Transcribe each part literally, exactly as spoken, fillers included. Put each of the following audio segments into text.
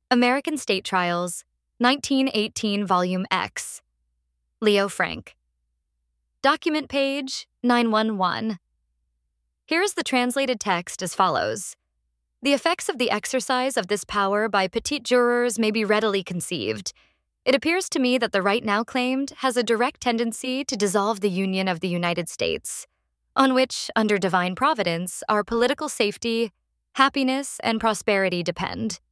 American State Trials, nineteen eighteen, Volume X. Leo Frank. Document page nine one one. Here is the translated text as follows. The effects of the exercise of this power by petite jurors may be readily conceived. It appears to me that the right now claimed has a direct tendency to dissolve the Union of the United States, on which, under divine providence, our political safety, happiness, and prosperity depend.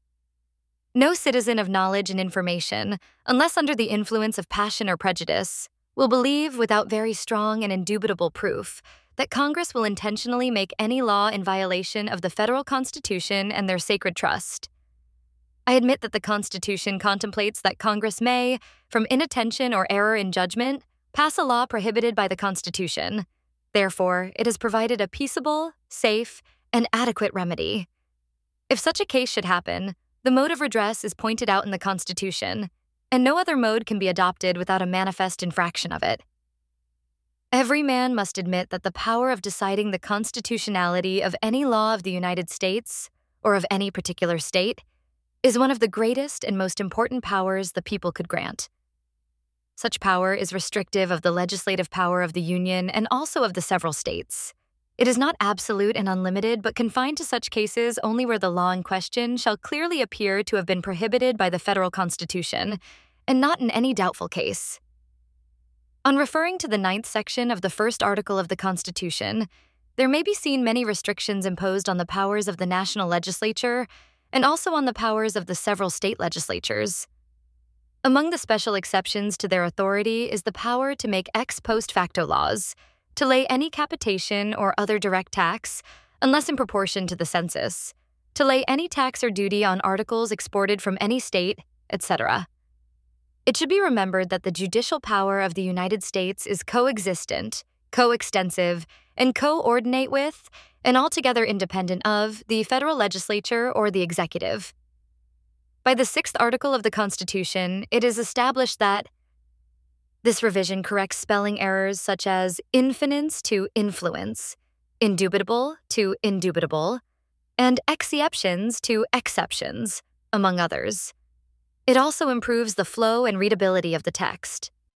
No citizen of knowledge and information, unless under the influence of passion or prejudice, will believe without very strong and indubitable proof that Congress will intentionally make any law in violation of the federal Constitution and their sacred trust. I admit that the Constitution contemplates that Congress may, from inattention or error in judgment, pass a law prohibited by the Constitution. Therefore, it has provided a peaceable, safe, and adequate remedy. If such a case should happen, the mode of redress is pointed out in the Constitution, and no other mode can be adopted without a manifest infraction of it. Every man must admit that the power of deciding the constitutionality of any law of the United States, or of any particular state, is one of the greatest and most important powers the people could grant. Such power is restrictive of the legislative power of the Union and also of the several states. It is not absolute and unlimited, but confined to such cases only where the law in question shall clearly appear to have been prohibited by the federal Constitution, and not in any doubtful case. On referring to the ninth section of the first article of the Constitution, there may be seen many restrictions imposed on the powers of the national legislature and also on the powers of the several state legislatures. Among the special exceptions to their authority is the power to make ex post facto laws, to lay any capitation or other direct tax, unless in proportion to the census, to lay any tax or duty on articles exported from any state, et cetera. It should be remembered that the judicial power of the United States is coexistent, coextensive, and coordinate with, and altogether independent of, the federal legislature or the executive. By the sixth article of the Constitution, it is established that this revision corrects spelling errors such as infinance to influence, indubitable to indubitable, and exceptions to exceptions, among others. It also improves the flow and readability of the text.